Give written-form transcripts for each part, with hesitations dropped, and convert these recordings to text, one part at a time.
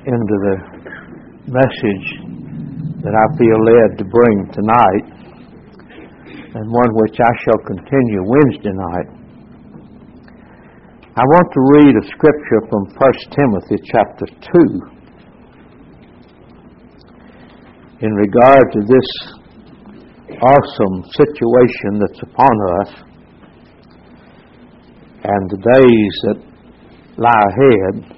into the message that I feel led to bring tonight, and one which I shall continue Wednesday night. I want to read a scripture from 1 Timothy chapter 2 in regard to this awesome situation that's upon us and the days that lie ahead,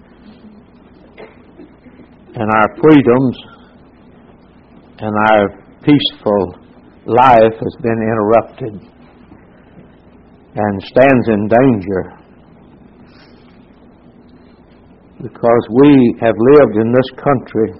and our freedoms and our peaceful life has been interrupted and stands in danger because we have lived in this country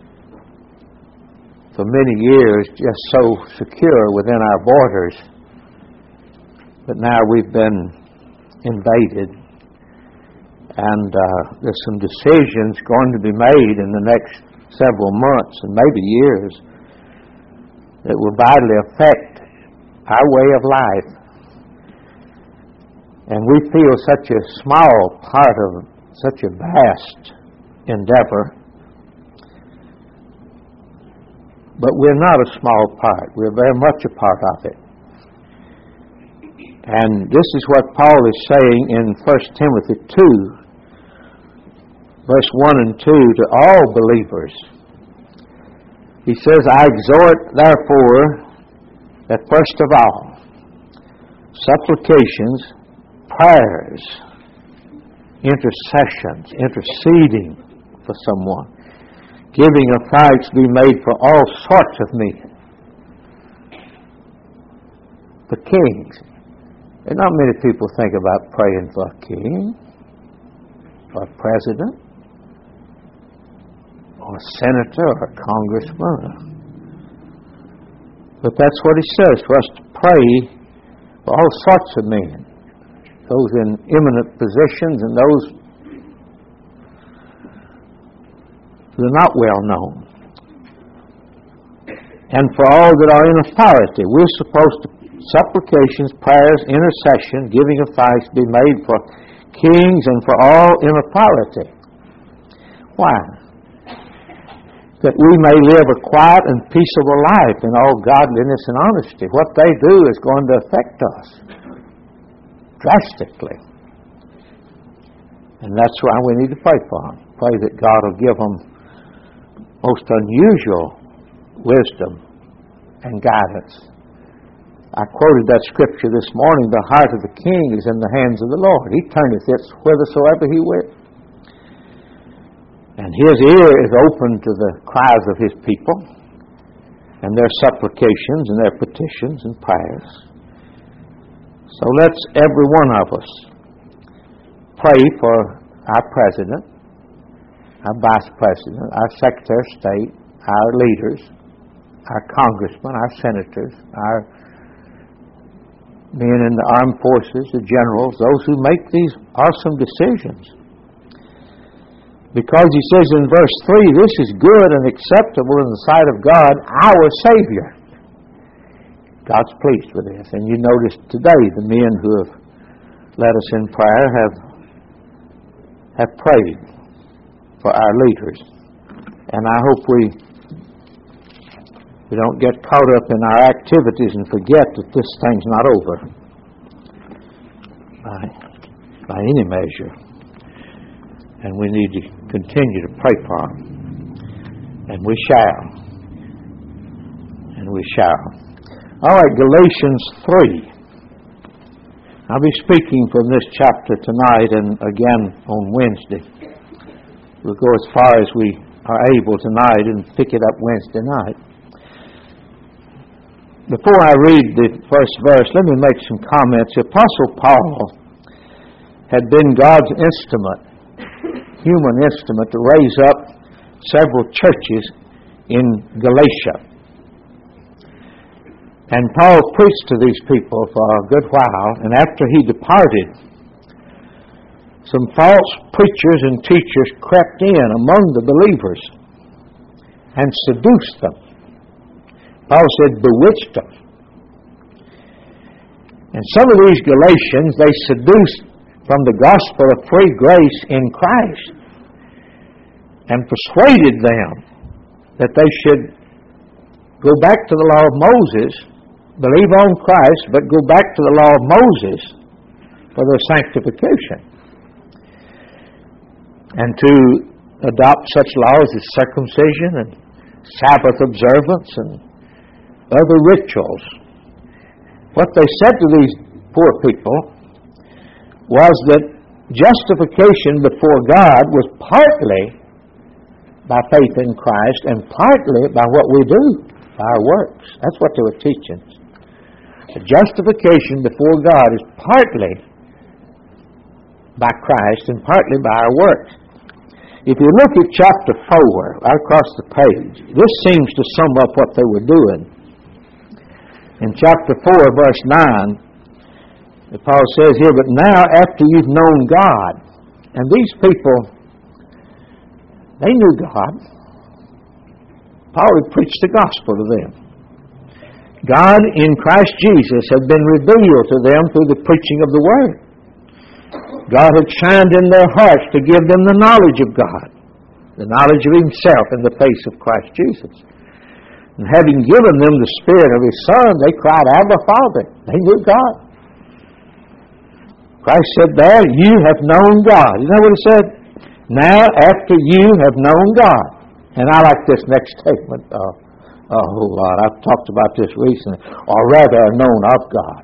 for many years just so secure within our borders, but now we've been invaded, and there's some decisions going to be made in the next several months and maybe years that will vitally affect our way of life. And we feel such a small part of such a vast endeavor. But we're not a small part. We're very much a part of it. And this is what Paul is saying in 1 Timothy 2, verse 1 and 2, to all believers. He says, I exhort, therefore, that first of all, supplications, prayers, intercessions, interceding for someone, giving of thanks be made for all sorts of men, for kings. And not many people think about praying for a king, or a president, or a senator, or a congressman. But that's what he says, for us to pray for all sorts of men, those in eminent positions and those who are not well known, and for all that are in authority. We're supposed to supplications, prayers, intercession, giving of thanks be made for kings and for all in authority. Why? That we may live a quiet and peaceable life in all godliness and honesty. What they do is going to affect us drastically. And that's why we need to pray for them. Pray that God will give them most unusual wisdom and guidance. I quoted that scripture this morning, the heart of the king is in the hands of the Lord. He turneth it whithersoever he will. And his ear is open to the cries of his people and their supplications and their petitions and prayers. So let's, every one of us, pray for our president, our vice president, our secretary of state, our leaders, our congressmen, our senators, our men in the armed forces, the generals, those who make these awesome decisions. Because he says in verse 3, this is good and acceptable in the sight of God, our Savior. God's pleased with this. And you notice today the men who have led us in prayer have prayed for our leaders. And I hope we don't get caught up in our activities and forget that this thing's not over by any measure. And we need to continue to pray for them. And we shall. And we shall. All right, Galatians 3. I'll be speaking from this chapter tonight and again on Wednesday. We'll go as far as we are able tonight and pick it up Wednesday night. Before I read the first verse, let me make some comments. The Apostle Paul had been God's instrument, human instrument, to raise up several churches in Galatia. And Paul preached to these people for a good while, and after he departed, some false preachers and teachers crept in among the believers and seduced them. Paul said, bewitched them. And some of these Galatians, they seduced from the gospel of free grace in Christ. and persuaded them that they should go back to the law of Moses, believe on Christ, but go back to the law of Moses for their sanctification, and to adopt such laws as circumcision and Sabbath observance and other rituals. What they said to these poor people was that justification before God was partly by faith in Christ and partly by what we do, by our works. That's what they were teaching. The justification before God is partly by Christ and partly by our works. If you look at chapter 4, right across the page, this seems to sum up what they were doing. In chapter 4, verse 9, Paul says here, "But now after you've known God," and these people, they knew God. Paul had preached the gospel to them. God in Christ Jesus had been revealed to them through the preaching of the Word. God had shined in their hearts to give them the knowledge of God, the knowledge of Himself in the face of Christ Jesus. And having given them the Spirit of His Son, they cried, "Abba, Father." They knew God. Christ said there, "You have known God." You know what He said? "Now after you have known God." And I like this next statement a whole lot. I've talked about this recently. Or rather, are known of God.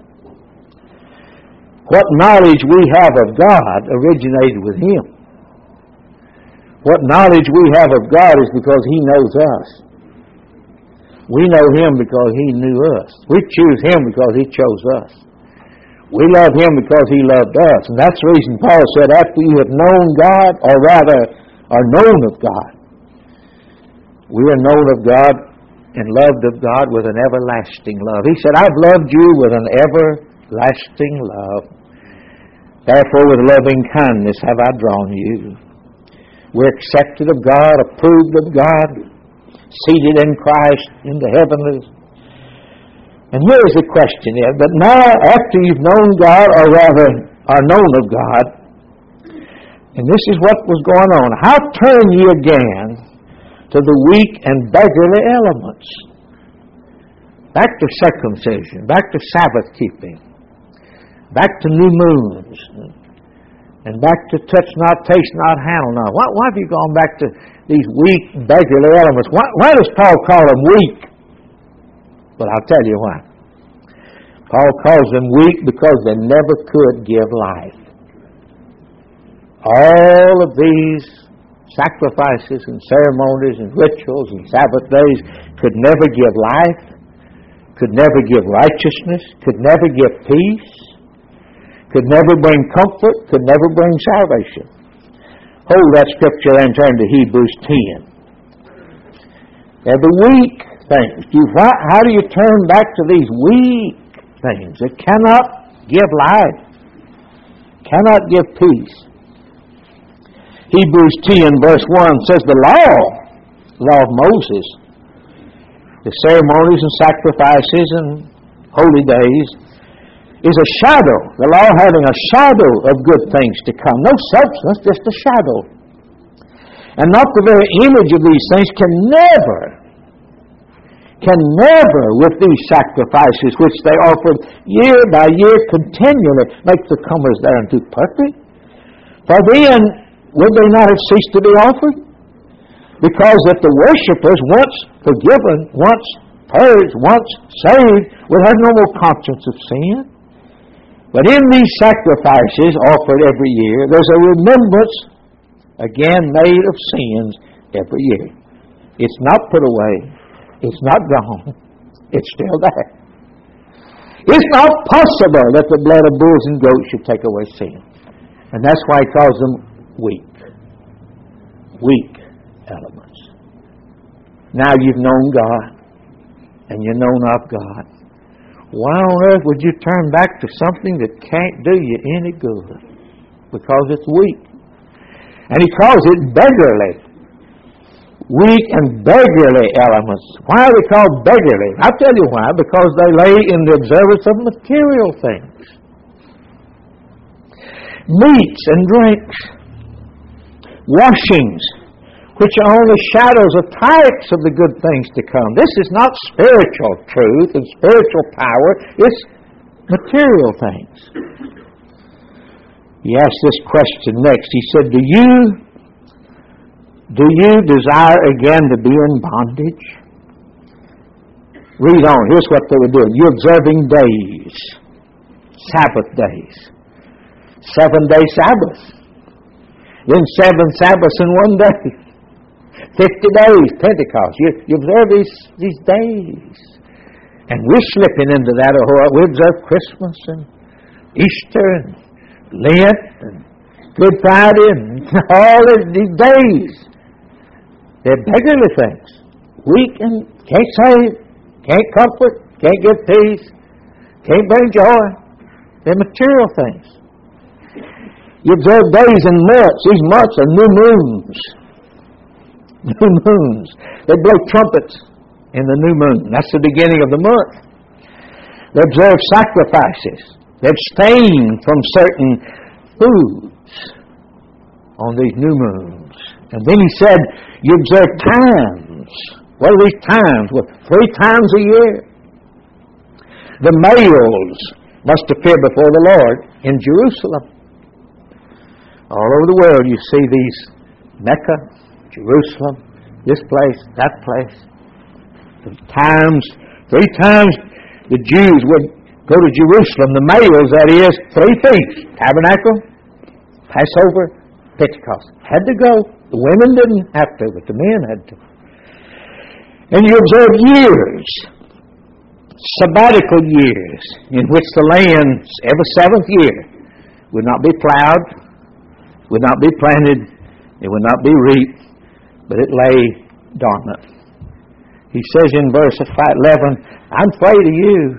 What knowledge we have of God originated with Him. What knowledge we have of God is because He knows us. We know Him because He knew us. We choose Him because He chose us. We love Him because He loved us. And that's the reason Paul said, after you have known God, or rather, are known of God. We are known of God and loved of God with an everlasting love. He said, "I've loved you with an everlasting love. Therefore, with loving kindness have I drawn you." We're accepted of God, approved of God, seated in Christ in the heavenlies. And here's the question here. But now, after you've known God, or rather, are known of God, and this is what was going on. How turn ye again to the weak and beggarly elements? Back to circumcision, back to Sabbath keeping, back to new moons, and back to touch not, taste not, handle not. Why have you gone back to these weak, beggarly elements? Why does Paul call them weak? Well, I'll tell you why. Paul calls them weak because they never could give life. All of these sacrifices and ceremonies and rituals and Sabbath days could never give life, could never give righteousness, could never give peace, could never bring comfort, could never bring salvation. Hold that scripture and turn to Hebrews 10. They're the weak things. How do you turn back to these weak things that cannot give life, cannot give peace? Hebrews 10 verse 1 says the law of Moses, the ceremonies and sacrifices and holy days, is a shadow. The law having a shadow of good things to come. No substance, just a shadow. And not the very image of these things can never with these sacrifices which they offered year by year continually make the comers thereunto perfect. For then would they not have ceased to be offered? Because that the worshippers, once forgiven, once purged, once saved, would have no more conscience of sin. But in these sacrifices offered every year, there's a remembrance again made of sins every year. It's not put away. It's not gone. It's still there. It's not possible that the blood of bulls and goats should take away sin. And that's why he calls them weak. Weak elements. Now you've known God, and you're known of God. Why on earth would you turn back to something that can't do you any good? Because it's weak. And he calls it beggarly. Weak and beggarly elements. Why are they called beggarly? I'll tell you why. Because they lay in the observance of material things. Meats and drinks. Washings. which are only shadows or types of the good things to come. This is not spiritual truth and spiritual power. It's material things. He asked this question next. He said, Do you desire again to be in bondage? Read on. Here's what they were doing. You're observing days, Sabbath days. 7-day Sabbath. Then 7 Sabbaths in one day. 50 days, Pentecost. You observe these days. And we're slipping into that. We observe Christmas and Easter and Lent and Good Friday and all these days. They're beggarly things. Weak and can't save, can't comfort, can't give peace, can't bring joy. They're material things. You observe days and months. These months are new moons. New moons. They blow trumpets in the new moon. That's the beginning of the month. They observe sacrifices. They abstain from certain foods on these new moons. And then he said, you observe times. What are these times? Well, 3 times a year. The males must appear before the Lord in Jerusalem. All over the world you see these Mecca, Jerusalem, this place, that place. 3 times the Jews would go to Jerusalem. The males, that is, 3 feasts. Tabernacle, Passover, Pentecost. Had to go. The women didn't have to, but the men had to. And you observe years, sabbatical years, in which the land, every 7th year, would not be plowed, would not be planted, it would not be reaped, but it lay dormant. He says in verse 11, I'm afraid of you.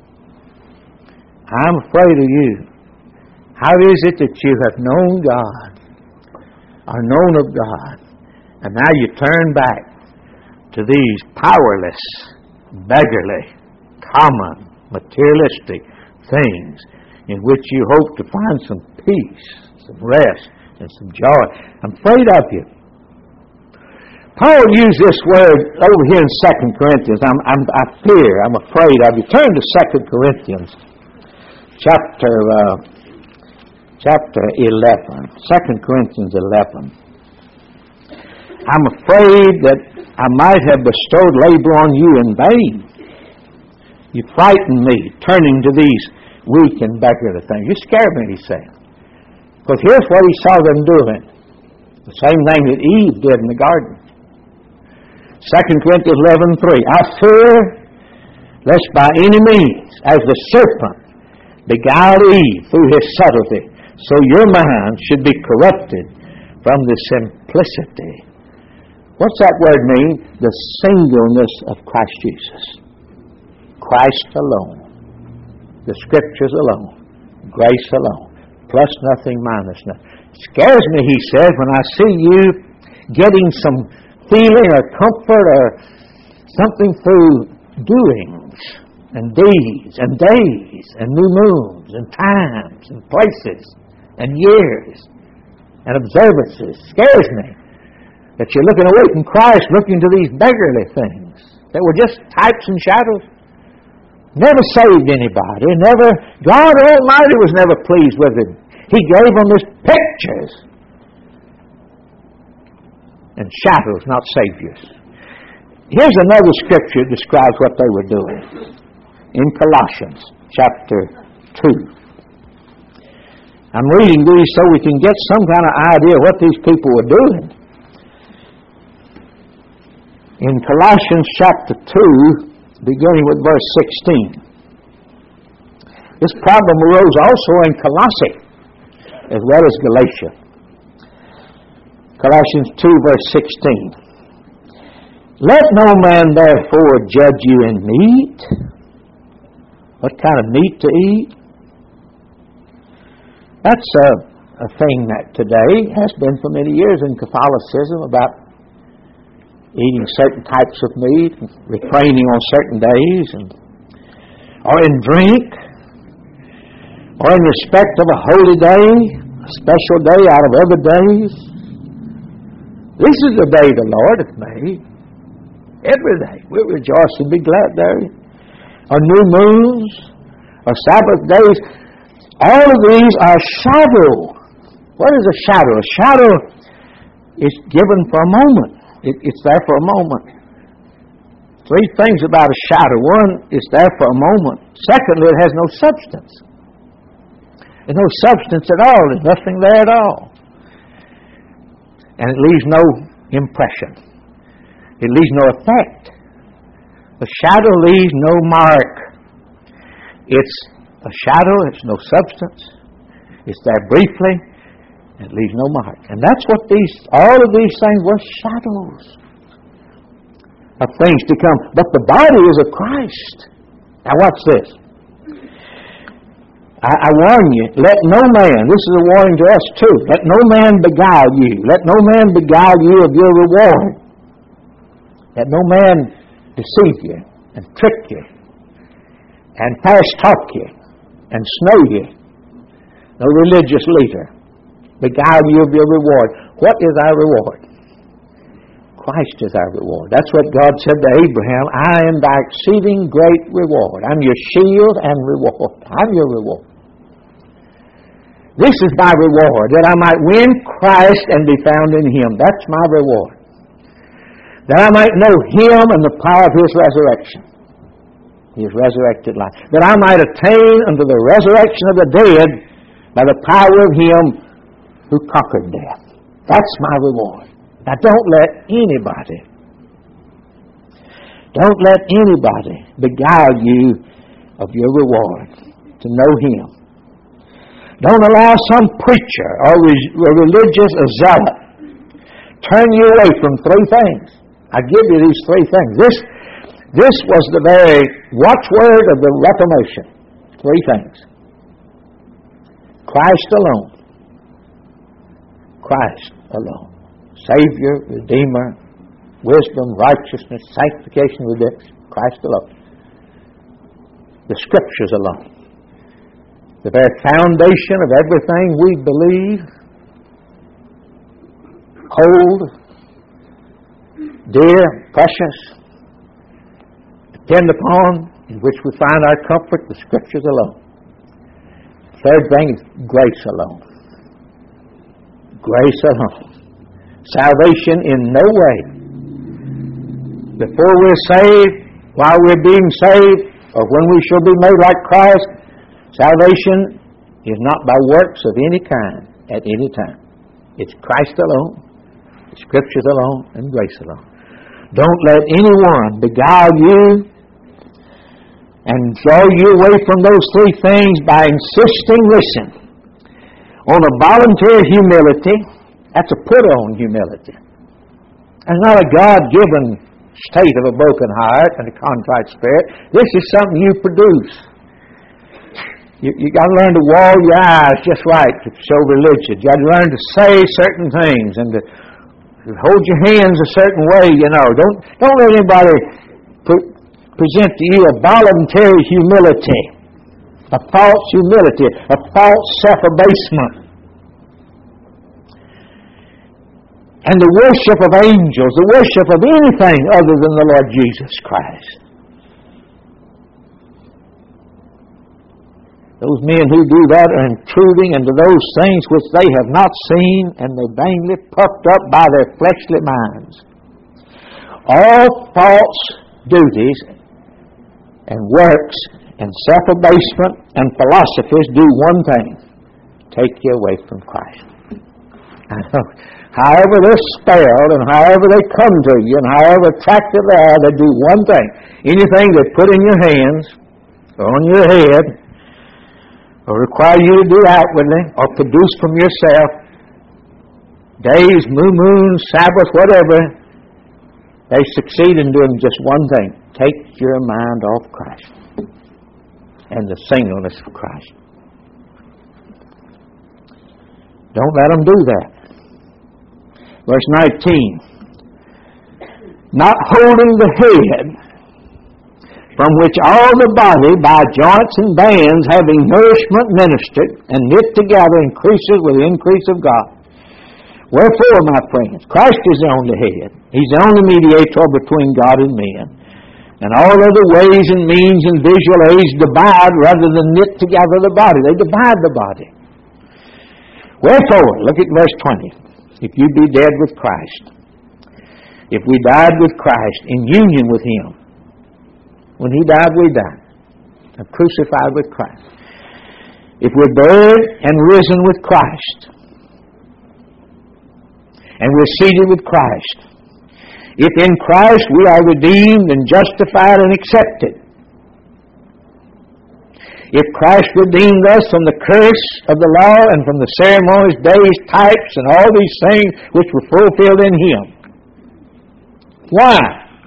I'm afraid of you. How is it that you have known God, are known of God, and now you turn back to these powerless, beggarly, common, materialistic things in which you hope to find some peace, some rest, and some joy? I'm afraid of you. Paul used this word over here in 2 Corinthians. I fear, I'm afraid of you. Turn to 2 Corinthians, chapter 11. 2 Corinthians 11. I'm afraid that I might have bestowed labor on you in vain. You frighten me, turning to these weak and beggarly things. You scare me, he said. Because here's what he saw them doing. The same thing that Eve did in the garden. 2 Corinthians 11:3. I fear lest by any means, as the serpent beguiled Eve through his subtlety, so your mind should be corrupted from the simplicity. What's that word mean? The singleness of Christ Jesus. Christ alone. The Scriptures alone. Grace alone. Plus nothing, minus nothing. It scares me, he says, when I see you getting some feeling or comfort or something through doings and deeds and days and new moons and times and places and years and observances. Scares me that you're looking away from Christ, looking to these beggarly things that were just types and shadows. Never saved anybody. God Almighty was never pleased with it. He gave them his pictures and shadows, not saviors. Here's another scripture that describes what they were doing. In Colossians chapter 2. I'm reading these so we can get some kind of idea of what these people were doing. In Colossians chapter 2, beginning with verse 16. This problem arose also in Colossae as well as Galatia. Colossians 2 verse 16. Let no man therefore judge you in meat. What kind of meat to eat? That's a thing that today has been for many years in Catholicism about eating certain types of meat, refraining on certain days, or in drink, or in respect of a holy day, a special day out of other days. This is the day the Lord hath made. Every day we'll rejoice and be glad therein. Or new moons, or Sabbath days. All of these are shadow. What is a shadow? A shadow is given for a moment. It's there for a moment. Three things about a shadow. One, it's there for a moment. Secondly, it has no substance. There's no substance at all. There's nothing there at all. And it leaves no impression. It leaves no effect. The shadow leaves no mark. It's a shadow, it's no substance. It's there briefly, and it leaves no mark. And that's what all of these things were shadows of things to come. But the body is of Christ. Now watch this. I warn you, let no man, this is a warning to us too, let no man beguile you. Let no man beguile you of your reward. Let no man deceive you and trick you and fast talk you and snow you. No religious leader beguile you of your reward. What is our reward? Christ is our reward. That's what God said to Abraham. I am thy exceeding great reward. I'm your shield and reward. I'm your reward. This is my reward, that I might win Christ and be found in Him. That's my reward. That I might know Him and the power of His resurrection. His resurrected life. That I might attain unto the resurrection of the dead by the power of Him who conquered death. That's my reward. Now don't let anybody beguile you of your reward to know Him. Don't allow some preacher or religious zealot turn you away from three things. I give you these three things. This was the very watchword of the Reformation. Three things. Christ alone. Christ alone. Savior, Redeemer, wisdom, righteousness, sanctification, redemption. Christ alone. The Scriptures alone. The very foundation of everything we believe, hold, dear, precious, depend upon, in which we find our comfort, the Scriptures alone. Third thing is grace alone. Grace alone. Salvation in no way. Before we're saved, while we're being saved, or when we shall be made like Christ, salvation is not by works of any kind at any time. It's Christ alone, the Scriptures alone, and grace alone. Don't let anyone beguile you and draw you away from those three things by insisting, listen, on a voluntary humility. That's a put-on humility. It's not a God-given state of a broken heart and a contrite spirit. This is something you produce. You got to learn to wall your eyes just right to show religion. You got to learn to say certain things and to hold your hands a certain way. Don't let anybody present to you a voluntary humility, a false humility, a false self-abasement. And the worship of angels, the worship of anything other than the Lord Jesus Christ. Those men who do that are intruding into those things which they have not seen, and they're vainly puffed up by their fleshly minds. All false duties and works and self-abasement and philosophies do one thing: take you away from Christ. However they're spelled and however they come to you and however attractive they are, they do one thing. Anything they put in your hands or on your head or require you to do outwardly or produce from yourself, days, moons, Sabbath, whatever, they succeed in doing just one thing: take your mind off Christ and the singleness of Christ. Don't let them do that. Verse 19, not holding the head, from which all the body by joints and bands having nourishment ministered and knit together increases with the increase of God. Wherefore, my friends, Christ is the only head. He's the only mediator between God and men. And all other ways and means and visual aids divide rather than knit together the body. They divide the body. Wherefore, look at verse 20. If you be dead with Christ, if we died with Christ in union with Him, when He died, we died. And crucified with Christ. If we're buried and risen with Christ, and we're seated with Christ, if in Christ we are redeemed and justified and accepted, if Christ redeemed us from the curse of the law and from the ceremonies, days, types, and all these things which were fulfilled in Him, why?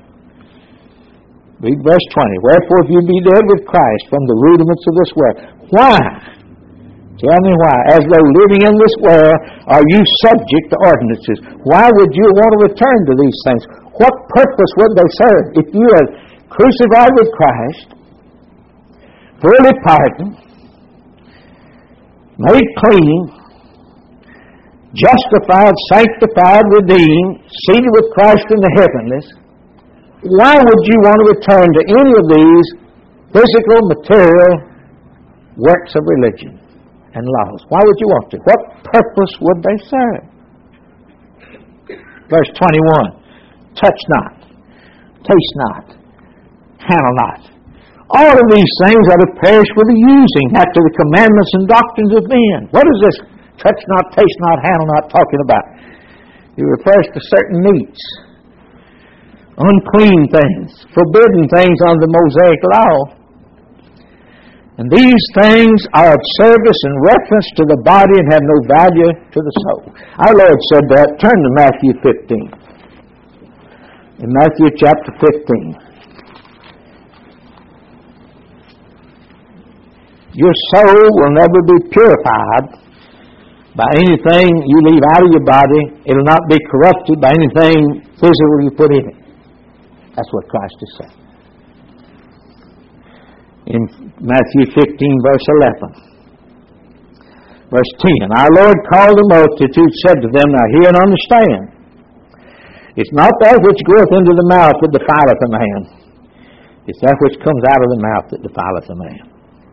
Read verse 20. Wherefore, if you be dead with Christ from the rudiments of this world, why? Tell me why. As though living in this world, are you subject to ordinances? Why would you want to return to these things? What purpose would they serve? If you are crucified with Christ, fully pardoned, made clean, justified, sanctified, redeemed, seated with Christ in the heavenlies, why would you want to return to any of these physical, material works of religion and laws? Why would you want to? What purpose would they serve? Verse 21. Touch not, taste not, handle not. All of these things are to perish with the using after the commandments and doctrines of men. What is this touch not, taste not, handle not talking about? It refers to certain meats, unclean things, forbidden things under the Mosaic law. And these things are of service and reference to the body and have no value to the soul. Our Lord said that. Turn to Matthew 15. In Matthew chapter 15. Your soul will never be purified by anything you leave out of your body. It will not be corrupted by anything physical you put in it. That's what Christ has said. In Matthew 15, verse 11. Verse 10. Our Lord called the multitude, said to them, now hear and understand. It's not that which goeth into the mouth that defileth a man. It's that which comes out of the mouth that defileth a man.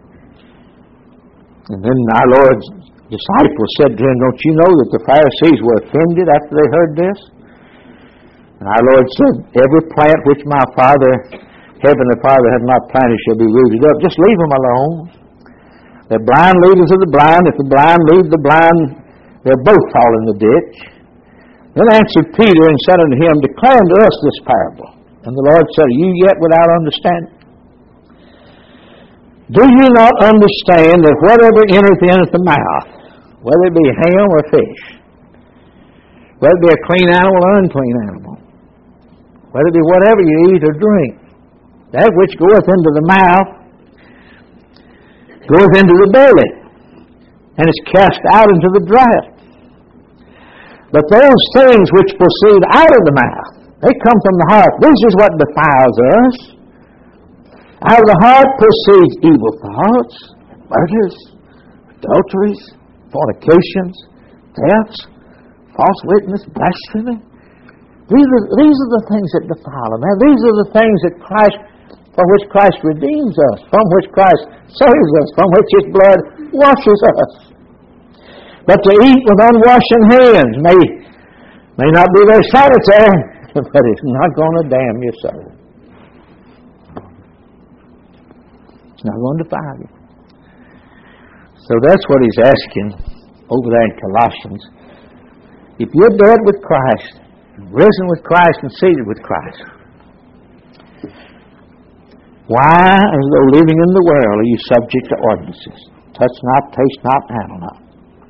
And then our Lord's disciples said to him, don't you know that the Pharisees were offended after they heard this? And our Lord said, every plant which my Father, Heavenly Father, hath not planted shall be rooted up. Just leave them alone. The blind leaders of the blind. If the blind lead the blind, they'll both fall in the ditch. Then answered Peter and said unto him, declare unto us this parable. And the Lord said, are you yet without understanding? Do you not understand that whatever entereth in at the mouth, whether it be ham or fish, whether it be a clean animal or unclean animal, whether it be whatever you eat or drink, that which goeth into the mouth goeth into the belly, and is cast out into the draught. But those things which proceed out of the mouth, they come from the heart. This is what defiles us. Out of the heart proceeds evil thoughts, murders, adulteries, fornications, thefts, false witness, blasphemy. These are the things that defile a man. These are the things that for which Christ redeems us, from which Christ saves us, from which His blood washes us. But to eat with unwashed hands may not be very sanitary, but it's not going to damn your soul. It's not going to defile you. So that's what he's asking over there in Colossians. If you're dead with Christ, risen with Christ, and seated with Christ, why, as though living in the world, are you subject to ordinances? Touch not, taste not, handle not.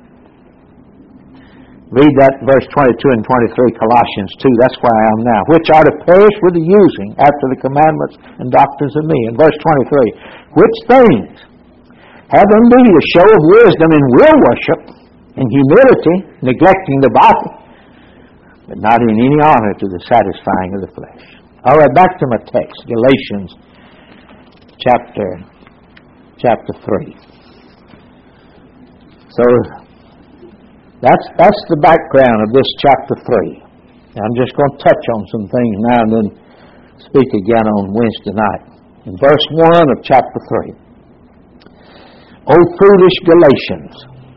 Read that verse 22 and 23, Colossians 2. That's where I am now. Which are to perish with the using after the commandments and doctrines of men. Verse 23. Which things have indeed a show of wisdom in will worship, in humility, neglecting the body, but not in any honor to the satisfying of the flesh. All right, back to my text. Galatians chapter 3. So, That's the background of this chapter 3. Now, I'm just going to touch on some things now and then speak again on Wednesday night. In verse 1 of chapter 3. O foolish Galatians.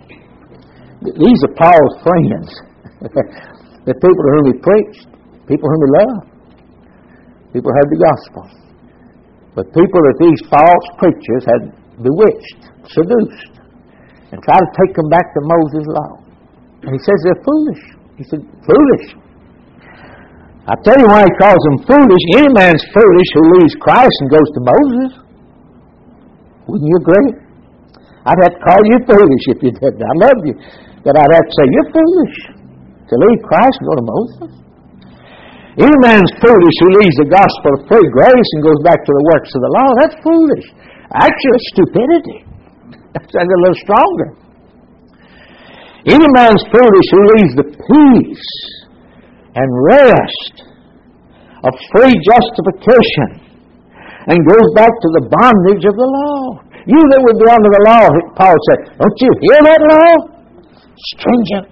These are Paul's friends. The people to whom he preached. People whom he loved. People who heard the gospel. But people that these false preachers had bewitched, seduced, and tried to take them back to Moses' law. And he says they're foolish. He said, foolish. I tell you why he calls them foolish. Any man's foolish who leaves Christ and goes to Moses. Wouldn't you agree? I'd have to call you foolish if you did that. I love you. But I'd have to say, you're foolish to leave Christ and go to Moses. Any man's foolish who leaves the gospel of free grace and goes back to the works of the law. That's foolish. Actually, it's stupidity. That's a little stronger. Any man's foolish who leaves the peace and rest of free justification and goes back to the bondage of the law. You that would be under the law, Paul said, don't you hear that law? Stringent,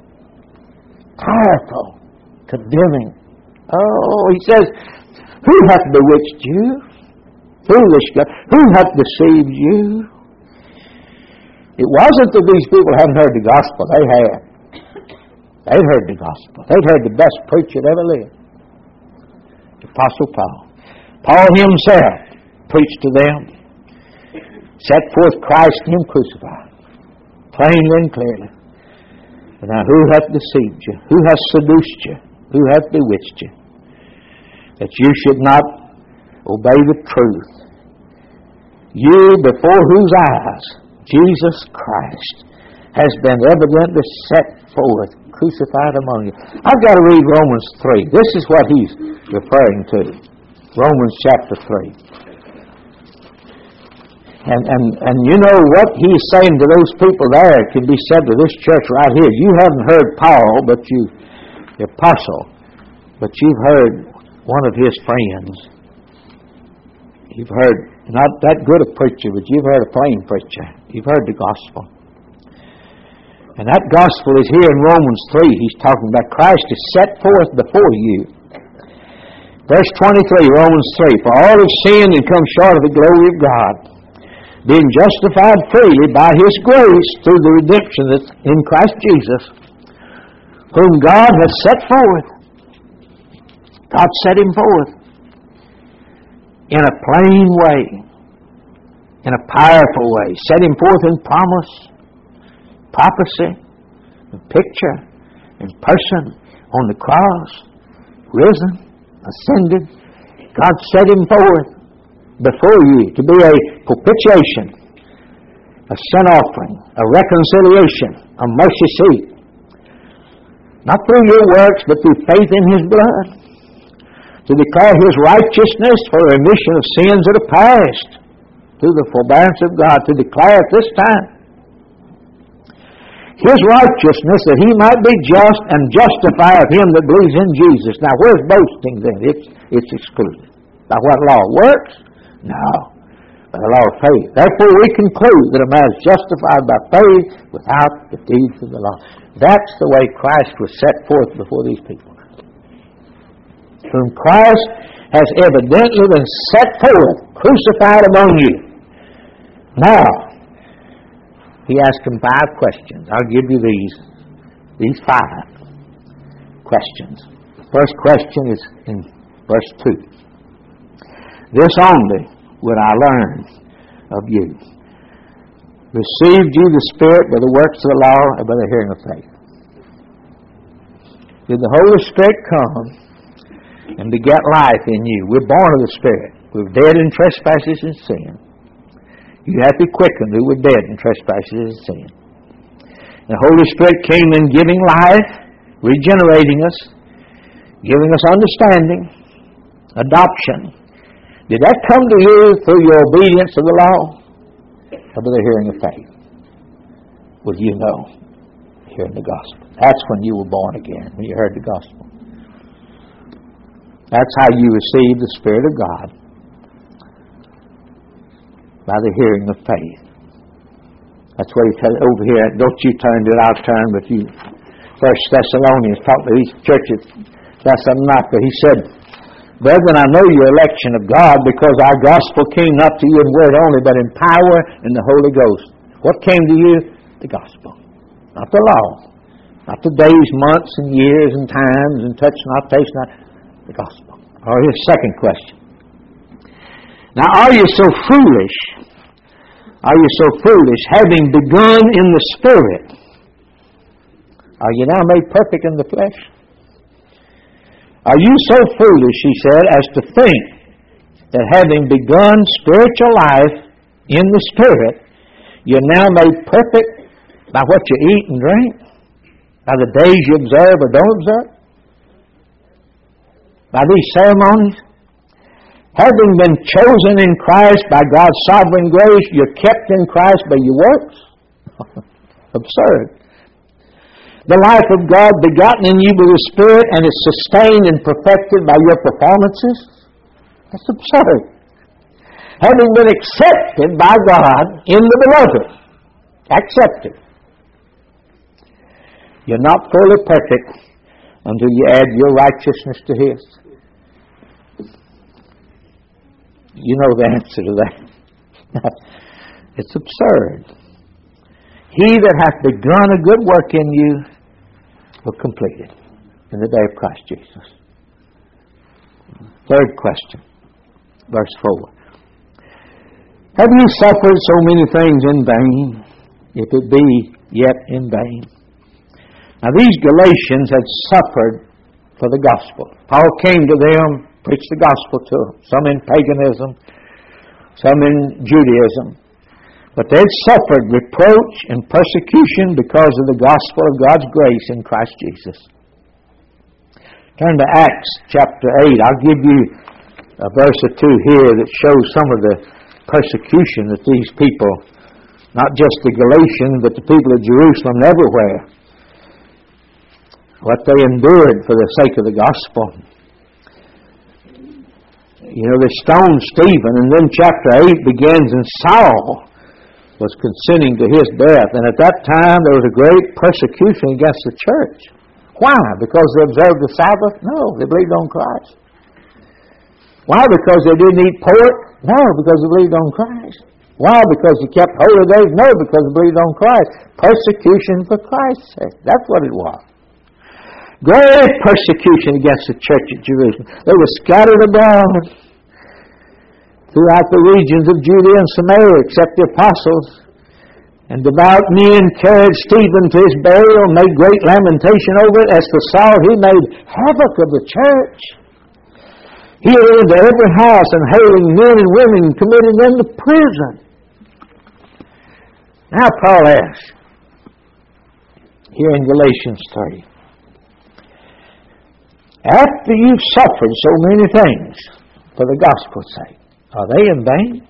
tireful, condemning. Oh, he says, who hath bewitched you? Foolish God. Who hath deceived you? It wasn't that these people hadn't heard the gospel. They had. They'd heard the gospel. They'd heard the best preacher that ever lived. The Apostle Paul. Paul himself preached to them. Set forth Christ and Him crucified. Plainly and clearly. But now who hath deceived you? Who hath seduced you? Who hath bewitched you? That you should not obey the truth. You before whose eyes Jesus Christ has been evidently set forth, crucified among you. I've got to read Romans 3. This is what he's referring to. Romans chapter 3. And you know what he's saying to those people there can be said to this church right here. You haven't heard Paul, but the apostle, but you've heard one of his friends. You've heard not that good a preacher, but you've heard a plain preacher. You've heard the gospel. And that gospel is here in Romans 3. He's talking about Christ is set forth before you. Verse 23, Romans 3. For all have sinned and come short of the glory of God, being justified freely by His grace through the redemption that's in Christ Jesus, whom God has set forth. God set Him forth in a plain way, in a powerful way. Set Him forth in promise, prophecy, in picture, in person, on the cross, risen, ascended. God set Him forth before you to be a propitiation, a sin offering, a reconciliation, a mercy seat. Not through your works, but through faith in His blood. To declare His righteousness for the remission of sins that are past, through the forbearance of God, to declare at this time His righteousness, that He might be just and justify of him that believes in Jesus. Now, where's boasting then? It's excluded. By what law? Works? No. By the law of faith. Therefore, we conclude that a man is justified by faith without the deeds of the law. That's the way Christ was set forth before these people. Whom Christ has evidently been set forth, crucified among you. Now, he asked them 5 questions. I'll give you these 5 questions. The first question is in verse 2. This only would I learn of you. Received you the Spirit by the works of the law or by the hearing of faith? Did the Holy Spirit come and beget life in you? We're born of the Spirit. We're dead in trespasses and sin. You have to be quickened who were dead in trespasses and sin. The Holy Spirit came in giving life, regenerating us, giving us understanding, adoption. Did that come to you through your obedience to the law or by the hearing of faith? Well, you know, hearing the gospel. That's when you were born again, when you heard the gospel. That's how you receive the Spirit of God, by the hearing of faith. That's why he said over here, don't you turn to it, I'll turn, but you First Thessalonians, talked to these churches, Thessalonica. He said, "Brethren, I know your election of God, because our gospel came not to you in word only, but in power and the Holy Ghost." What came to you? The gospel. Not the law. Not the days, months, and years, and times, and touch not, taste not. The gospel. Or his second question. Now, are you so foolish? Are you so foolish, having begun in the Spirit? Are you now made perfect in the flesh? Are you so foolish, he said, as to think that having begun spiritual life in the Spirit, you're now made perfect by what you eat and drink? By the days you observe or don't observe? By these ceremonies? Having been chosen in Christ by God's sovereign grace, you're kept in Christ by your works? Absurd. The life of God begotten in you by the Spirit and is sustained and perfected by your performances? That's absurd. Having been accepted by God in the Beloved. Accepted. You're not fully perfect until you add your righteousness to His. You know the answer to that. It's absurd. He that hath begun a good work in you will complete it in the day of Christ Jesus. Third question, verse 4. Have you suffered so many things in vain, if it be yet in vain? Now these Galatians had suffered for the gospel. Paul came to them, preached the gospel to them, some in paganism, some in Judaism. But they had suffered reproach and persecution because of the gospel of God's grace in Christ Jesus. Turn to Acts chapter 8. I'll give you a verse or two here that shows some of the persecution that these people, not just the Galatians, but the people of Jerusalem and everywhere, what they endured for the sake of the gospel. You know, they stoned Stephen, and then chapter 8 begins, and Saul was consenting to his death. And at that time, there was a great persecution against the church. Why? Because they observed the Sabbath? No, they believed on Christ. Why? Because they didn't eat pork? No, because they believed on Christ. Why? Because they kept holy days? No, because they believed on Christ. Persecution for Christ's sake. That's what it was. Great persecution against the church at Jerusalem. They were scattered abroad throughout the regions of Judea and Samaria, except the apostles. And devout men carried Stephen to his burial, made great lamentation over it. As for Saul, he made havoc of the church. He went into every house and hailing men and women and committed them to prison. Now Paul asks, here in Galatians 3, after you've suffered so many things for the gospel's sake, are they in vain?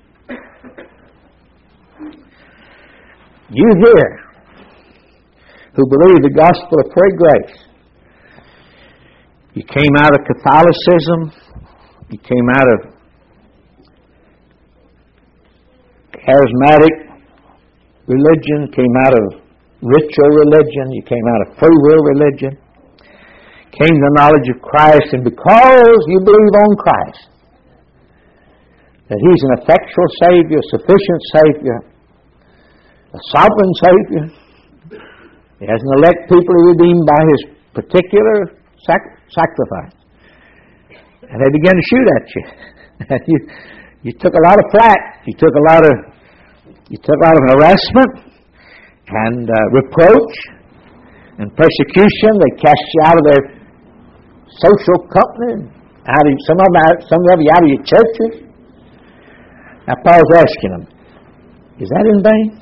You here, who believe the gospel of free grace, you came out of Catholicism, you came out of charismatic religion, came out of ritual religion, you came out of free will religion, came to the knowledge of Christ, and because you believe on Christ, that He's an effectual Savior, sufficient Savior, a sovereign Savior. He has an elect people redeemed by His particular sacrifice. And they began to shoot at you. You took a lot of flack. You took a lot of harassment and reproach and persecution. They cast you out of their social company, some of you out of your churches. Now Paul's asking them, is that in vain?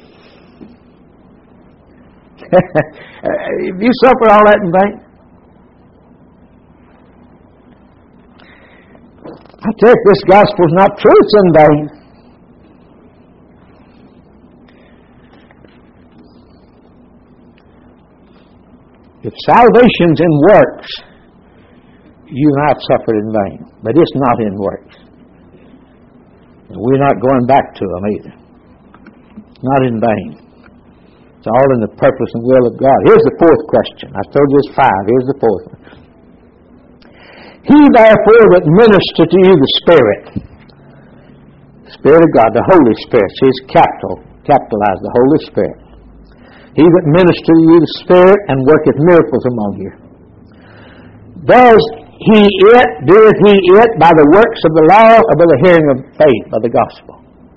If you suffer all that in vain? I tell you, if this gospel is not true, it's in vain. If salvation's in works, you and I have suffered in vain. But it's not in works. We're not going back to them either. Not in vain. It's all in the purpose and will of God. Here's the fourth question. I told you it's 5. Here's the fourth one. He therefore that minister to you the Spirit, Spirit of God, the Holy Spirit. See, it's capitalized, the Holy Spirit. He that minister to you the Spirit and worketh miracles among you. Doeth he it by the works of the law or by the hearing of faith, by the gospel?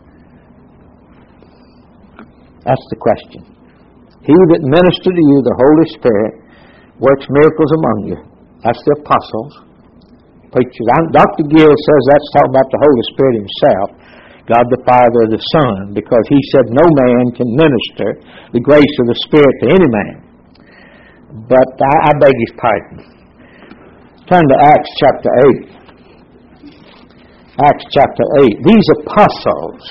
That's the question. He that ministered to you, the Holy Spirit, works miracles among you. That's the apostles, preachers. Dr. Gill says that's talking about the Holy Spirit himself, God the Father, the Son, because he said no man can minister the grace of the Spirit to any man. But I beg his pardon. Turn to Acts chapter 8. Acts chapter 8. These apostles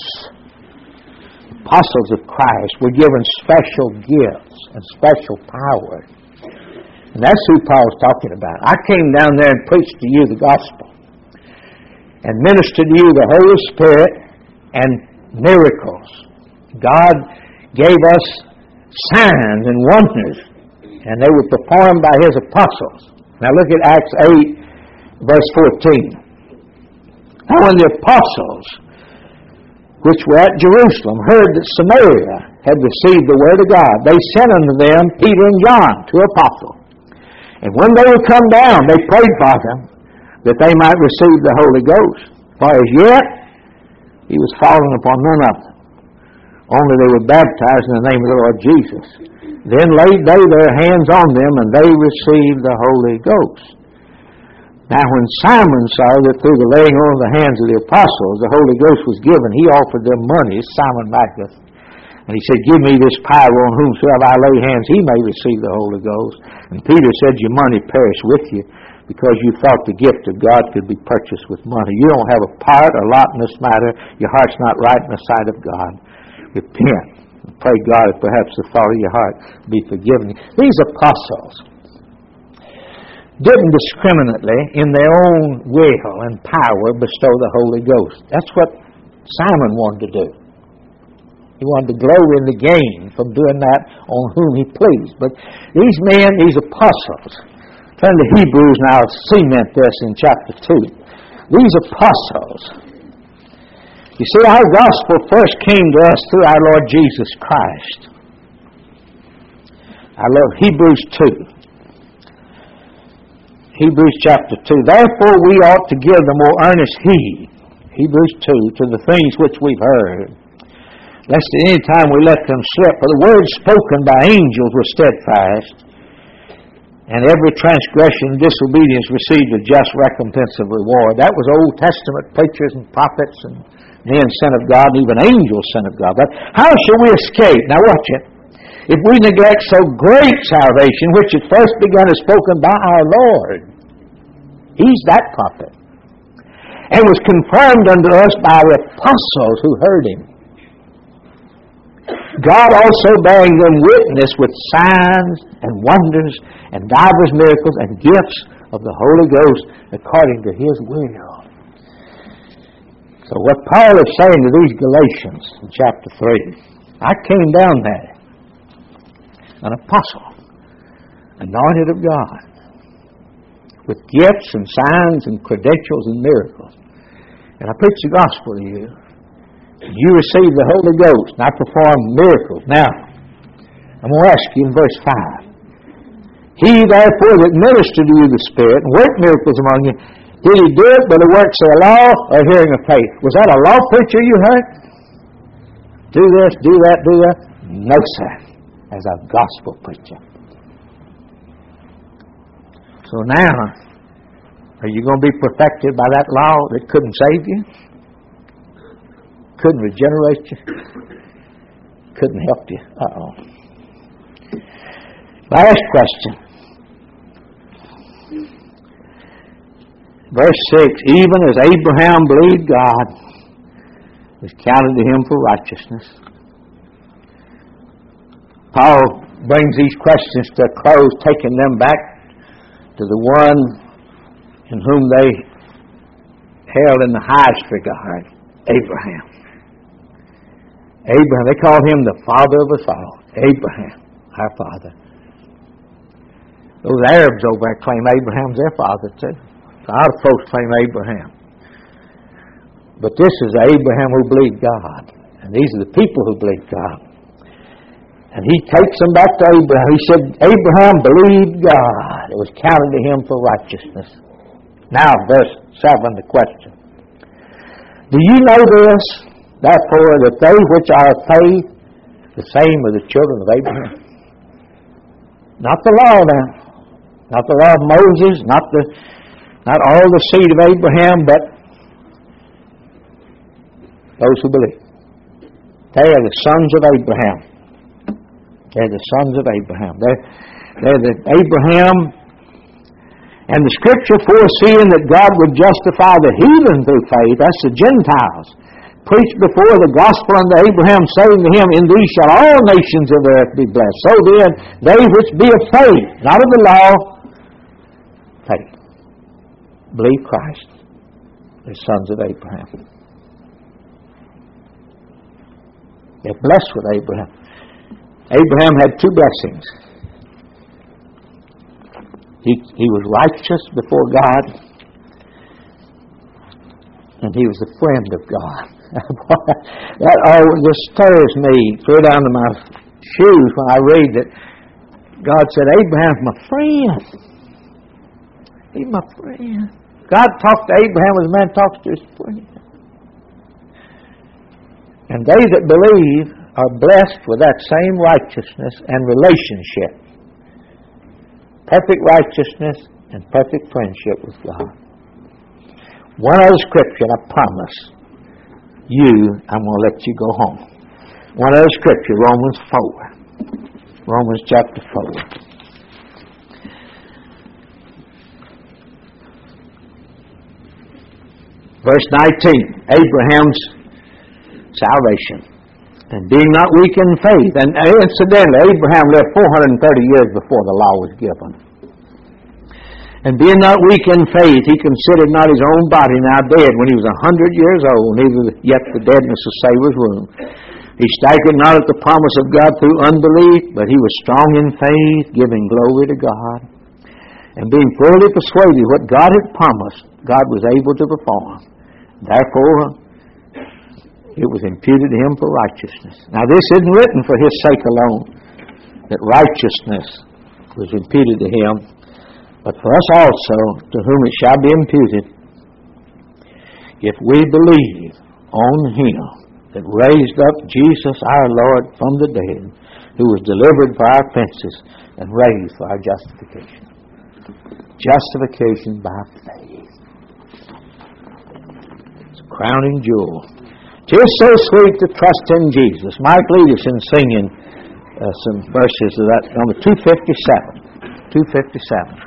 of Christ were given special gifts and special power. And that's who Paul's talking about. I came down there and preached to you the gospel and ministered to you the Holy Spirit and miracles. God gave us signs and wonders, and they were performed by His apostles. Now look at Acts 8, verse 14. Now when the apostles which were at Jerusalem heard that Samaria had received the word of God, they sent unto them Peter and John, 2 apostles. And when they were come down, they prayed for them that they might receive the Holy Ghost. For as yet He was fallen upon none of them. Only they were baptized in the name of the Lord Jesus. Then laid they their hands on them, and they received the Holy Ghost. Now when Simon saw that through the laying on of the hands of the apostles the Holy Ghost was given, he offered them money, Simon Magus. And he said, give me this power on whomsoever I lay hands, he may receive the Holy Ghost. And Peter said, your money perish with you, because you thought the gift of God could be purchased with money. You don't have a part or lot in this matter. Your heart's not right in the sight of God. Repent. And pray God that perhaps the thought of your heart be forgiven. These apostles didn't discriminately, in their own will and power, bestow the Holy Ghost. That's what Simon wanted to do. He wanted to glory in the gain from doing that on whom he pleased. But these men, these apostles, turn to Hebrews now, cement this in chapter 2. These apostles, you see, our gospel first came to us through our Lord Jesus Christ. I love Hebrews 2. Hebrews chapter 2. Therefore we ought to give the more earnest heed, Hebrews 2, to the things which we've heard, lest at any time we let them slip. For the words spoken by angels were steadfast, and every transgression and disobedience received a just recompense of reward. That was Old Testament preachers and prophets and men sent of God, and even angels sent of God. But how shall we escape? Now watch it. If we neglect so great salvation, which at first begun as spoken by our Lord. He's that prophet. And was confirmed unto us by the apostles who heard Him. God also bearing them witness with signs and wonders and divers miracles and gifts of the Holy Ghost according to His will. So what Paul is saying to these Galatians in chapter 3, I came down there, an apostle, anointed of God, with gifts and signs and credentials and miracles. And I preach the gospel to you. You receive the Holy Ghost, and I perform miracles. Now, I'm going to ask you in verse 5. He therefore that ministered to you the Spirit and worked miracles among you, did He do it by the works of the law or hearing of faith? Was that a law preacher you heard? Do this, do that, do that? No, sir. As a gospel preacher. So now, are you going to be perfected by that law that couldn't save you? Couldn't regenerate you? Couldn't help you? Last question. Verse 6, even as Abraham believed God, it was counted to him for righteousness. Paul brings these questions to a close, taking them back to the one in whom they held in the highest regard, Abraham. Abraham, they called him the father of us all. Abraham, our father. Those Arabs over there claim Abraham's their father too. A lot of folks claim Abraham. But this is Abraham who believed God. And these are the people who believed God. And he takes them back to Abraham. He said, Abraham believed God. It was counted to him for righteousness. Now, verse 7, the question. Do you know this, therefore, that they which are of faith, the same are the children of Abraham? Not the law now. Not the law of Moses, not all the seed of Abraham, but those who believe. They are the sons of Abraham. They're the sons of Abraham. They're the Abraham. And the Scripture foreseeing that God would justify the heathen through faith, that's the Gentiles, preached before the gospel unto Abraham, saying to him, in these shall all nations of the earth be blessed. So then, they which be of faith, not of the law, faith, believe Christ, the sons of Abraham. They're blessed with Abraham. Abraham had two blessings. He was righteous before God, and he was a friend of God. That always just stirs me clear down to my shoes when I read that God said, Abraham's my friend. He's my friend. God talked to Abraham as a man talks to his friend. And they that believe are blessed with that same righteousness and relationship. Perfect righteousness and perfect friendship with God. One other scripture, I promise you, I'm going to let you go home. One other scripture, Romans 4. Romans chapter 4. Verse 19, Abraham's salvation. And being not weak in faith. And incidentally, Abraham lived 430 years before the law was given. And being not weak in faith, he considered not his own body now dead when he was 100 years old, neither yet the deadness of Sarah's womb. He staggered not at the promise of God through unbelief, but he was strong in faith, giving glory to God. And being fully persuaded what God had promised, God was able to perform. Therefore, it was imputed to him for righteousness. Now this isn't written for his sake alone, that righteousness was imputed to him, but for us also, to whom it shall be imputed, if we believe on him that raised up Jesus our Lord from the dead, who was delivered for our offenses and raised for our justification. Justification by faith. It's a crowning jewel. Tis so sweet to trust in Jesus. Mike lead us in singing some verses of that, number 257. 257.